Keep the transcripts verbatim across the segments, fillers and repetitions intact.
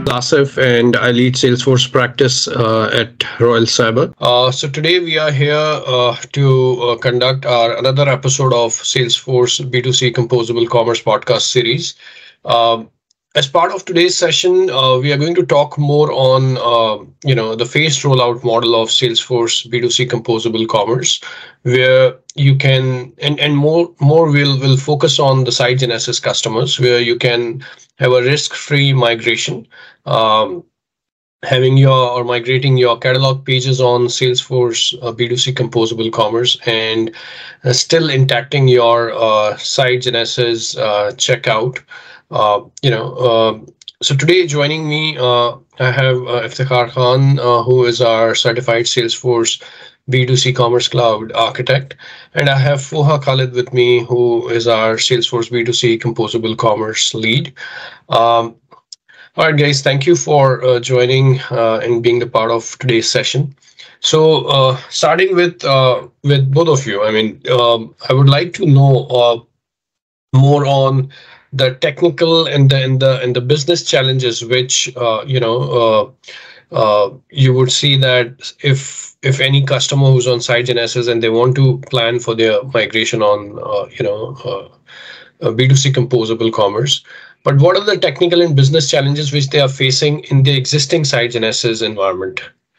Asif, and I lead Salesforce practice uh, at Royal Cyber. Uh, so today we are here uh, to uh, conduct our another episode of Salesforce B two C Composable Commerce podcast series. Um, as part of today's session, uh, we are going to talk more on uh, you know the phased rollout model of Salesforce B two C Composable Commerce, where you can and and more more will will focus on the SiteGenesis customers, where you can have a risk-free migration. Um, having your or migrating your catalog pages on Salesforce uh, B two C Composable Commerce and uh, still intacting your uh, SiteGenesis uh, checkout. Uh, you know, uh, so today joining me, uh, I have uh, Iftikhar Khan, uh, who is our certified Salesforce B two C Commerce Cloud architect, and I have Foha Khalid with me, who is our Salesforce B two C Composable Commerce lead. Um, all right, guys, thank you for uh, joining uh, and being the part of today's session. So, uh, starting with uh, with both of you, I mean, um, I would like to know uh, more on the technical and the and the and the business challenges, which uh, you know uh, uh, you would see that if if any customer who's on SiteGenesis and they want to plan for their migration on uh, you know uh, uh, B two C Composable Commerce. But what are the technical and business challenges which they are facing in the existing SiteGenesis environment?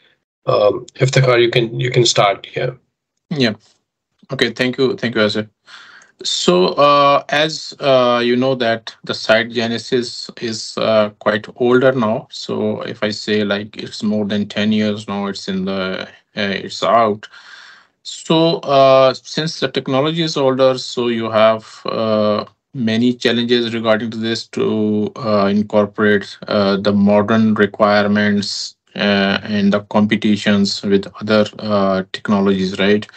Um, Iftikhar, you can you can start here. Yeah. Okay. Thank you. Thank you, Asif. So, uh, as uh, you know, that the SiteGenesis is uh, quite older now. So, if I say like it's more than ten years now, it's in the uh, it's out. So, uh, since the technology is older, so you have uh, many challenges regarding to this to uh, incorporate uh, the modern requirements uh, and the competitions with other uh, technologies, right?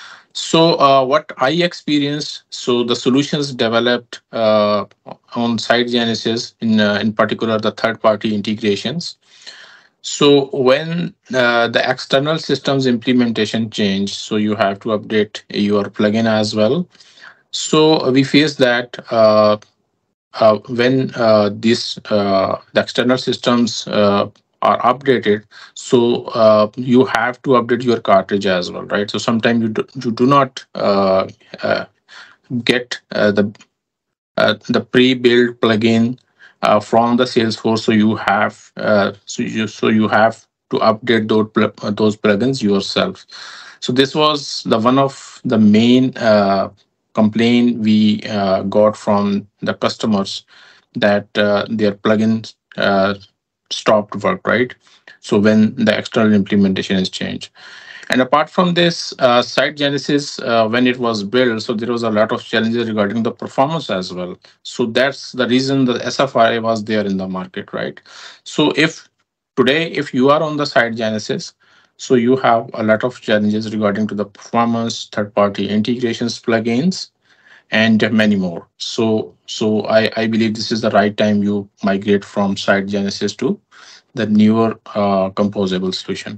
So uh, what I experienced, so the solutions developed uh, on SiteGenesis, in uh, in particular the third-party integrations. So when uh, the external systems implementation changed, so you have to update your plugin as well. So we face that uh, uh, when uh, this uh, the external systems uh, are updated, so uh, you have to update your cartridge as well, right? So sometimes you do, you do not uh, uh, get uh, the uh, the pre-built plugin uh, from the Salesforce, so you have uh, so you so you have to update those pl- those plugins yourself. So this was the one of the main uh, complaint we uh, got from the customers, that uh, their plugins uh, stopped work, right? So when the external implementation is changed. And apart from this, uh, SiteGenesis, uh, when it was built, so there was a lot of challenges regarding the performance as well. So that's the reason the S F R A was there in the market, right? So if today, if you are on the SiteGenesis, so you have a lot of challenges regarding to the performance, third-party integrations, plugins, and many more. So, so I, I believe this is the right time you migrate from SiteGenesis to the newer uh, composable solution.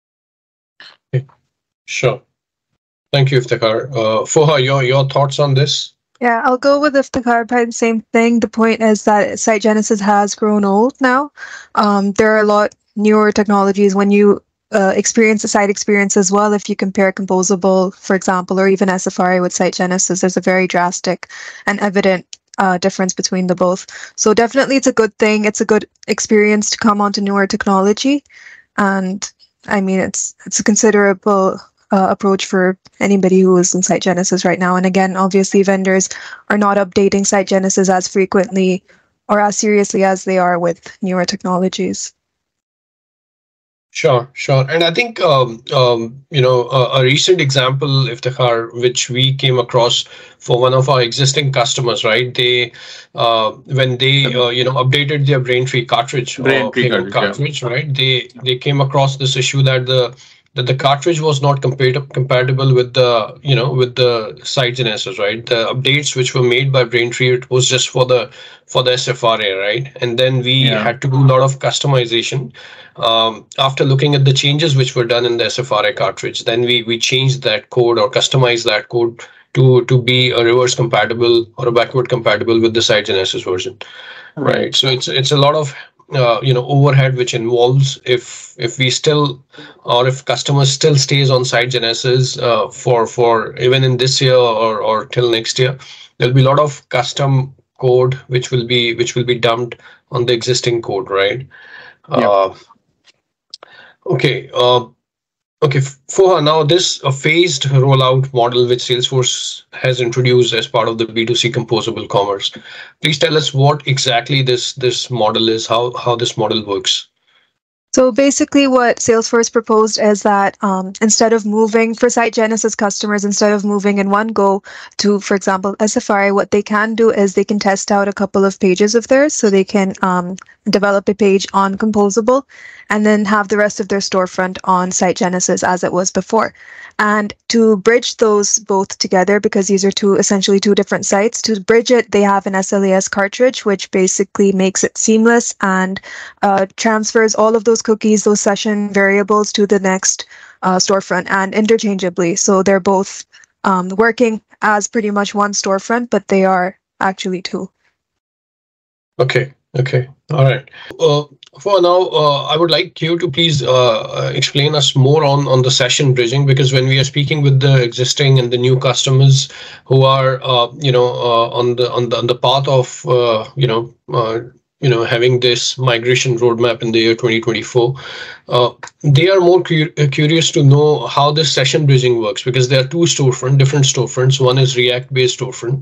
Okay. Sure. Thank you, Iftikhar. Uh, Foha, your your thoughts on this? Yeah, I'll go with Iftikhar. Probably the same thing. The point is that SiteGenesis has grown old now. Um, there are a lot newer technologies when you Uh, experience the site experience as well. If you compare Composable, for example, or even S F R A with SiteGenesis, there's a very drastic and evident uh, difference between the both. So definitely it's a good thing. It's a good experience to come onto newer technology. And I mean, it's it's a considerable uh, approach for anybody who is in SiteGenesis right now. And again, obviously vendors are not updating SiteGenesis as frequently or as seriously as they are with newer technologies. Sure, sure. And I think, um, um, you know, a, a recent example, Iftikhar, which we came across for one of our existing customers, right? They, uh, when they, uh, you know, updated their Braintree cartridge, Braintree or payment cartridge, cartridge, yeah. right? They they came across this issue that the that the cartridge was not compat- compatible with the, you know, with the SiteGenesis, right? The updates which were made by Braintree, it was just for the for the S F R A, right? And then we Yeah. had to do a lot of customization. Um, after looking at the changes which were done in the S F R A cartridge, then we we changed that code or customized that code to to be a reverse compatible or a backward compatible with the SiteGenesis version, right? So it's it's a lot of uh, you know overhead which involves if if we still or if customers still stays on Site Genesis uh, for for even in this year or or till next year, there'll be a lot of custom code which will be which will be dumped on the existing code, right? Yeah. Uh, okay. Uh, Okay, for now, this a phased rollout model which Salesforce has introduced as part of the B two C composable commerce. Please tell us what exactly this this model is, how how this model works. So basically, what Salesforce proposed is that um, instead of moving for Site Genesis customers, instead of moving in one go to, for example, S F R I, what they can do is they can test out a couple of pages of theirs. So they can um, develop a page on Composable and then have the rest of their storefront on Site Genesis as it was before. And to bridge those both together, because these are two essentially two different sites, to bridge it, they have an S L A S cartridge, which basically makes it seamless and uh, transfers all of those cookies, those session variables to the next uh, storefront and interchangeably. So they're both um, working as pretty much one storefront, but they are actually two. Okay. Okay. All right. Uh, for now, uh, I would like you to please uh, explain us more on, on the session bridging, because when we are speaking with the existing and the new customers who are, uh, you know, uh, on the on the on the path of, uh, you know, uh, you know, having this migration roadmap in the year twenty twenty-four, uh, they are more cu- curious to know how this session bridging works, because there are two storefront, different storefronts. One is React-based storefront,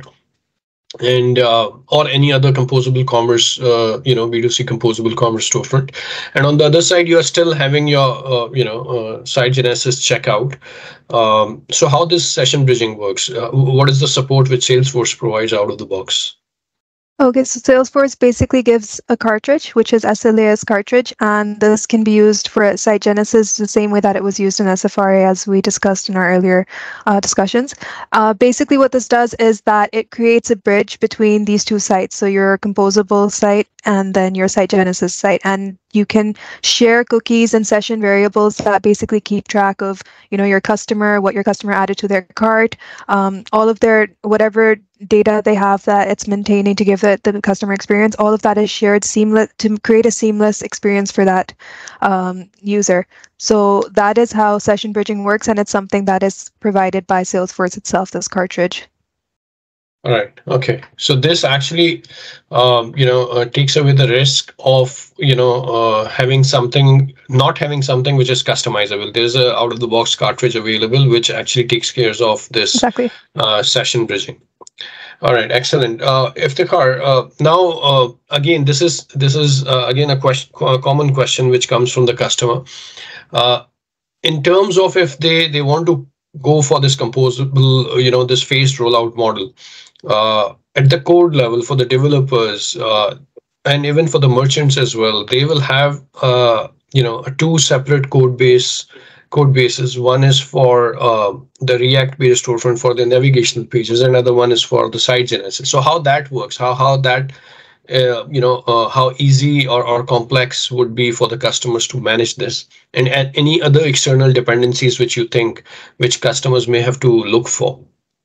and uh, or any other composable commerce, uh, you know, B two C composable commerce storefront. And on the other side, you are still having your, uh, you know, uh, Site Genesis checkout. Um, so how this session bridging works? Uh, what is the support which Salesforce provides out of the box? Okay, so Salesforce basically gives a cartridge, which is S L A S cartridge, and this can be used for Site Genesis the same way that it was used in S F R A, as we discussed in our earlier uh, discussions. Uh, basically, what this does is that it creates a bridge between these two sites, so your composable site and then your Site Genesis site, and you can share cookies and session variables that basically keep track of, you know, your customer, what your customer added to their cart, um, all of their whatever data they have that it's maintaining to give the, the customer experience. All of that is shared seamless to create a seamless experience for that um, user. So that is how session bridging works, and it's something that is provided by Salesforce itself, this cartridge. All right. Okay. So this actually, um, you know, uh, takes away the risk of, you know, uh, having something, not having something which is customizable. There's a out of the box cartridge available, which actually takes care of this exactly. uh, session bridging. All right. Excellent. Uh, Iftikhar, uh, now, uh, again, this is, this is uh, again, a question, a common question which comes from the customer. Uh, in terms of if they, they want to go for this composable, you know, this phased rollout model, uh, at the code level for the developers, uh, and even for the merchants as well, they will have, uh, you know, two separate code base code bases. One is for uh, the React-based storefront for the navigational pages, and another one is for the Site Genesis. So how that works, how how that, uh, you know, uh, how easy or, or complex would be for the customers to manage this, and, and any other external dependencies which you think which customers may have to look for.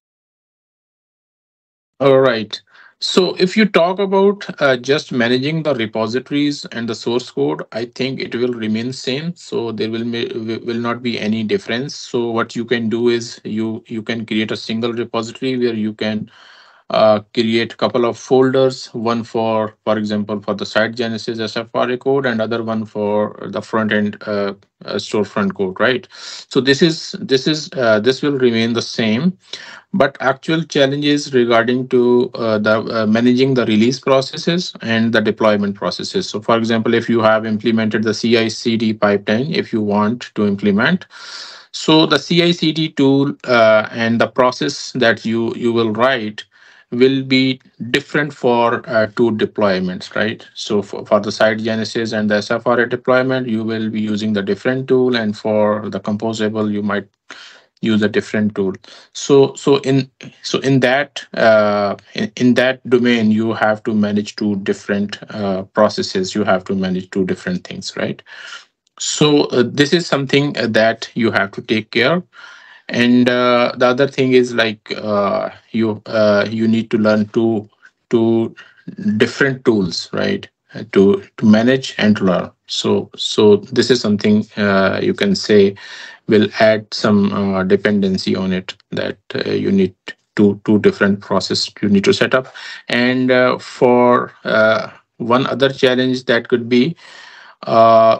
All right. So if you talk about uh, just managing the repositories and the source code, I think it will remain same. So there will be, will not be any difference. So what you can do is you you can create a single repository where you can uh, create a couple of folders, one for, for example, for the Site Genesis S F R A code, and other one for the front end uh, uh, storefront code, right? So this is this is uh, this will remain the same, but actual challenges regarding to uh, the uh, managing the release processes and the deployment processes. So, for example, if you have implemented the C I C D pipeline, if you want to implement, so the C I C D tool uh, and the process that you you will write will be different for uh, two deployments, right? So for, for the Site Genesis and the S F R A deployment, you will be using the different tool, and for the composable, you might use a different tool. So so in so in that uh, in, in that domain, you have to manage two different uh, processes. You have to manage two different things, right? So uh, this is something that you have to take care. And uh, the other thing is like uh, you uh, you need to learn two two different tools, right? to to manage and to learn. So so this is something uh, you can say will add some uh, dependency on it, that uh, you need two two different process you need to set up. And uh, for uh, one other challenge that could be uh,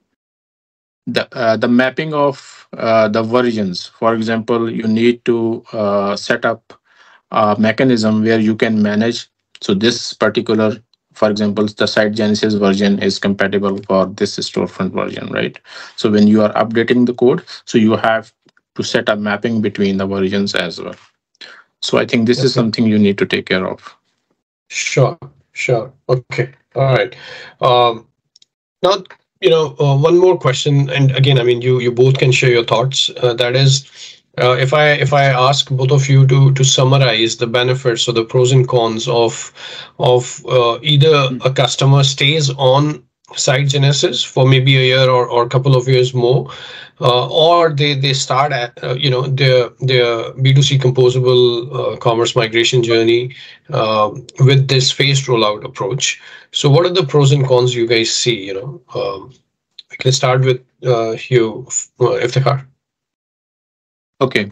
the uh, the mapping of uh, the versions. For example, you need to uh, set up a mechanism where you can manage. So this particular, for example, the Site Genesis version is compatible for this storefront version, right? So when you are updating the code, so you have to set up mapping between the versions as well. So I think this Okay. is something you need to take care of. Sure, sure. Okay, all right. Um, now, you know, uh, one more question, and again, I mean, you you both can share your thoughts. Uh, that is, uh, if I if I ask both of you to to summarize the benefits or the pros and cons of of uh, either a customer stays on Site Genesis for maybe a year or or a couple of years more, uh, or they they start at uh, you know their their B two C composable uh, commerce migration journey uh, with this phased rollout approach. So what are the pros and cons you guys see? You know, um, we can start with uh, Hugh, uh, Iftikhar. Okay.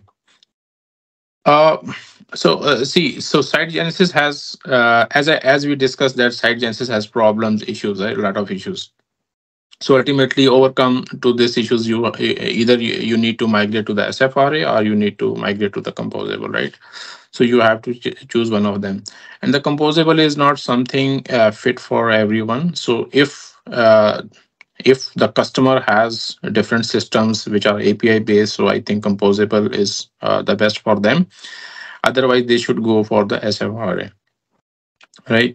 Uh, so uh, see, so Site Genesis has, uh, as I, as we discussed, that Site Genesis has problems, issues, right? A lot of issues. So ultimately, overcome to these issues, you either you, you need to migrate to the S F R A or you need to migrate to the composable, right? So you have to ch- choose one of them. And the composable is not something uh, fit for everyone. So if uh, if the customer has different systems which are A P I based, so I think composable is uh, the best for them. Otherwise, they should go for the S F R A, right?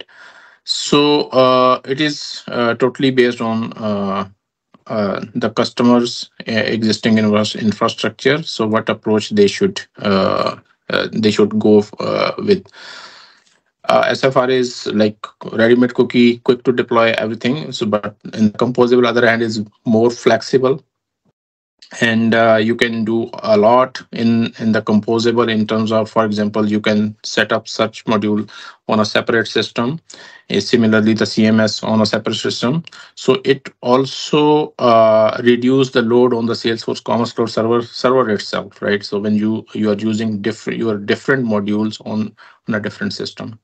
So uh, it is uh, totally based on uh, uh, the customer's uh, existing infra- infrastructure. So what approach they should uh, uh, they should go uh, with. Uh, S F R is like ready-made cookie, quick to deploy, everything. So, but in the composable, other hand, is more flexible, and uh, you can do a lot in in the composable in terms of, for example, you can set up such module on a separate system. Uh, similarly, the C M S on a separate system. So it also uh, reduce the load on the Salesforce Commerce Cloud server server itself, right? So when you you are using different your different modules on on a different system.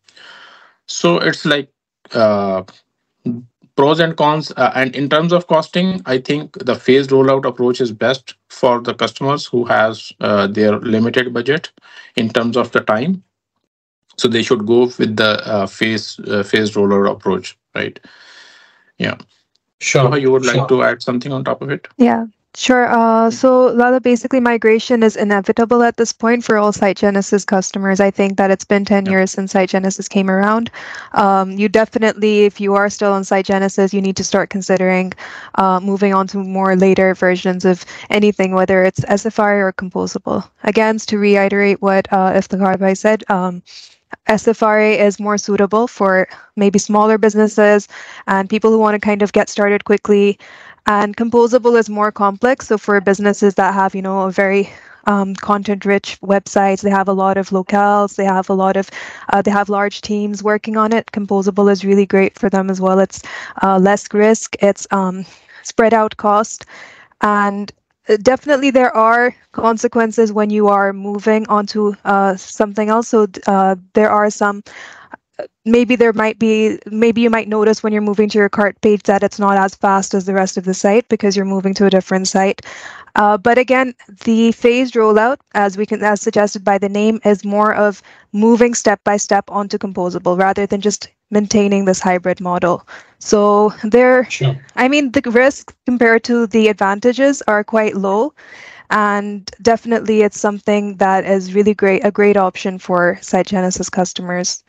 So it's like uh, pros and cons. Uh, and in terms of costing, I think the phased rollout approach is best for the customers who has uh, their limited budget in terms of the time. So they should go with the uh, phase uh, phased rollout approach, right? Yeah. Sure. Shobha, you would sure. like to add something on top of it? Yeah, sure. Uh, so Lala, basically migration is inevitable at this point for all Site Genesis customers. I think that it's been ten Yeah. years since Site Genesis came around. Um, you definitely, if you are still on Site Genesis, you need to start considering uh, moving on to more later versions of anything, whether it's S F R A or composable. Again, to reiterate what uh, Iftikhar Bhai said, um, S F R A is more suitable for maybe smaller businesses and people who want to kind of get started quickly. And composable is more complex. So for businesses that have, you know, a very um, content-rich websites, they have a lot of locales, they have a lot of, uh, they have large teams working on it. Composable is really great for them as well. It's uh, less risk, it's um, spread out cost, and definitely there are consequences when you are moving onto uh, something else. So uh, there are some. Maybe there might be, maybe you might notice when you're moving to your cart page that it's not as fast as the rest of the site because you're moving to a different site. Uh, but again, the phased rollout, as we can, as suggested by the name, is more of moving step by step onto composable rather than just maintaining this hybrid model. So there, Sure. I mean, the risks compared to the advantages are quite low. And definitely it's something that is really great, a great option for Site Genesis customers.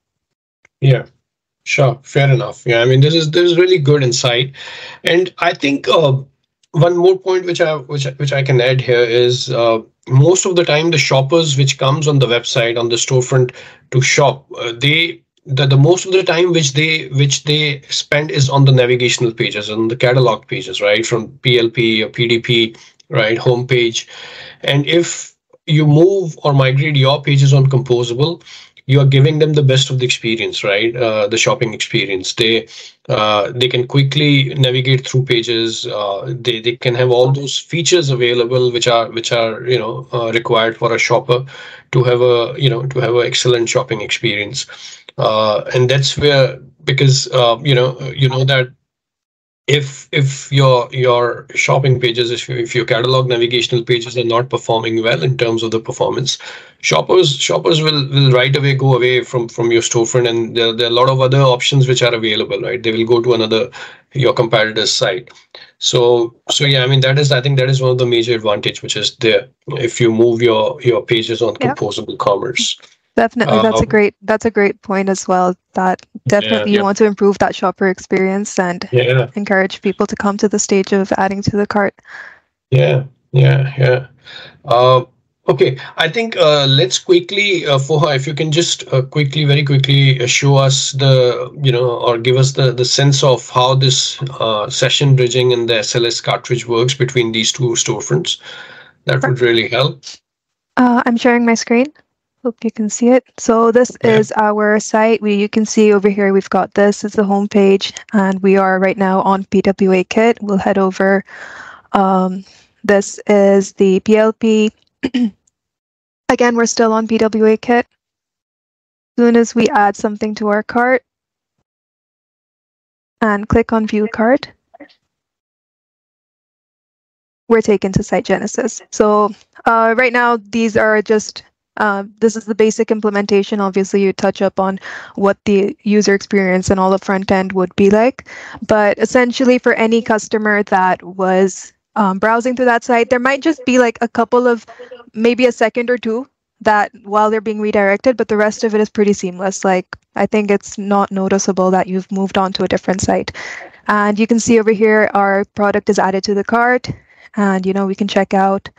Yeah, sure. Fair enough. Yeah, I mean, this is this is really good insight, and I think uh, one more point which I which I- which I can add here is uh, most of the time the shoppers which comes on the website on the storefront to shop, uh, they the, the most of the time which they which they spend is on the navigational pages, on the catalog pages, right? From P L P or P D P, right? Homepage, and if you move or migrate your pages on composable, you are giving them the best of the experience, right? Uh, the shopping experience. They uh, they can quickly navigate through pages. Uh, they they can have all those features available, which are which are you know uh, required for a shopper to have a you know to have an excellent shopping experience. Uh, and that's where, because uh, you know you know that if if your your shopping pages, if, if your catalog navigational pages are not performing well in terms of the performance, shoppers shoppers will will right away go away from from your storefront, and there, there are a lot of other options which are available, right? They will go to another, your competitor's site. So so yeah, I mean, that is, I think that is one of the major advantage which is there if you move your your pages on Yeah. composable commerce. Definitely, that's a Um, great that's a great point as well. That definitely you Yep. want to improve that shopper experience and yeah. encourage people to come to the stage of adding to the cart. Yeah, yeah, yeah. Uh, okay, I think uh, let's quickly, uh, Foha, if you can just uh, quickly, very quickly uh, show us the, you know, or give us the, the sense of how this uh, session bridging and the S L S cartridge works between these two storefronts. That would really help. Uh, I'm sharing my screen. Hope you can see it. So this Yeah. is our site. We you can see over here we've got this is the home page, and we are right now on P W A Kit. We'll head over. Um, this is the P L P. Again, we're still on P W A Kit. As soon as we add something to our cart and click on View Cart, we're taken to Site Genesis. So uh, right now, these are just Uh, this is the basic implementation. Obviously, you touch up on what the user experience and all the front end would be like. But essentially, for any customer that was um, browsing through that site, there might just be like a couple of, maybe a second or two that while they're being redirected, but the rest of it is pretty seamless. Like, I think it's not noticeable that you've moved on to a different site. And you can see over here, our product is added to the cart, and you know we can check out.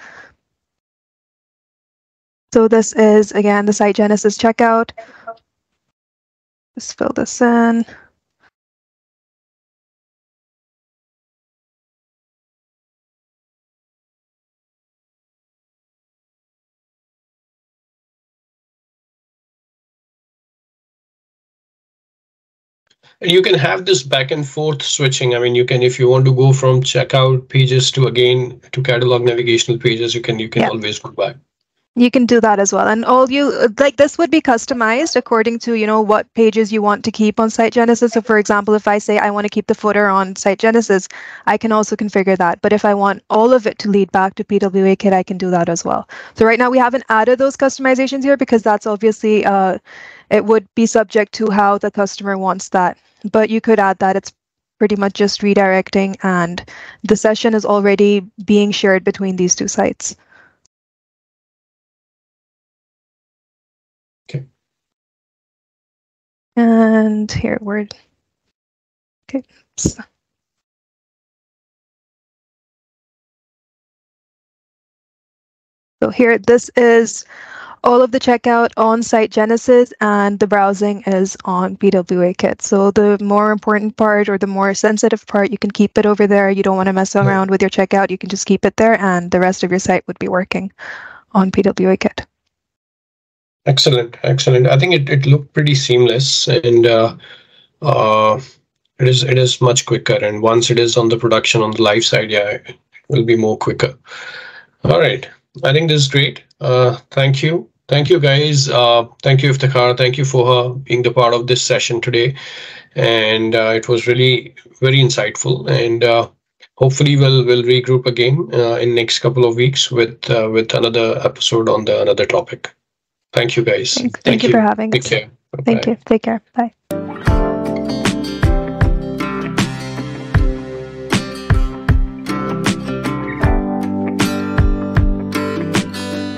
So this is, again, the Site Genesis checkout. Just fill this in. And you can have this back and forth switching. I mean, you can, if you want to go from checkout pages to again to catalog navigational pages, you can you can Yeah. always go back. You can do that as well. And all you, like this would be customized according to, you know, what pages you want to keep on Site Genesis. So for example, if I say I want to keep the footer on Site Genesis, I can also configure that. But if I want all of it to lead back to P W A Kit, I can do that as well. So right now we haven't added those customizations here because that's obviously, uh, it would be subject to how the customer wants that. But you could add that. It's pretty much just redirecting, and the session is already being shared between these two sites. Okay. And here we're okay. So, so here, this is all of the checkout on Site Genesis, and the browsing is on P W A Kit. So the more important part or the more sensitive part, you can keep it over there. You don't want to mess Yeah. around with your checkout. You can just keep it there, and the rest of your site would be working on P W A Kit. Excellent, excellent. I think it, it looked pretty seamless, and uh, uh, it is it is much quicker. And once it is on the production on the live side, yeah, it will be more quicker. All right, I think this is great. Uh, thank you, thank you guys. Uh, thank you, Iftikhar. Thank you for her being the part of this session today, and uh, it was really very insightful. And uh, hopefully, we'll we'll regroup again uh, in next couple of weeks with uh, with another episode on the another topic. Thank you, guys. Thank, thank you for having Take us. care. Thank Bye-bye. you. Take care. Bye.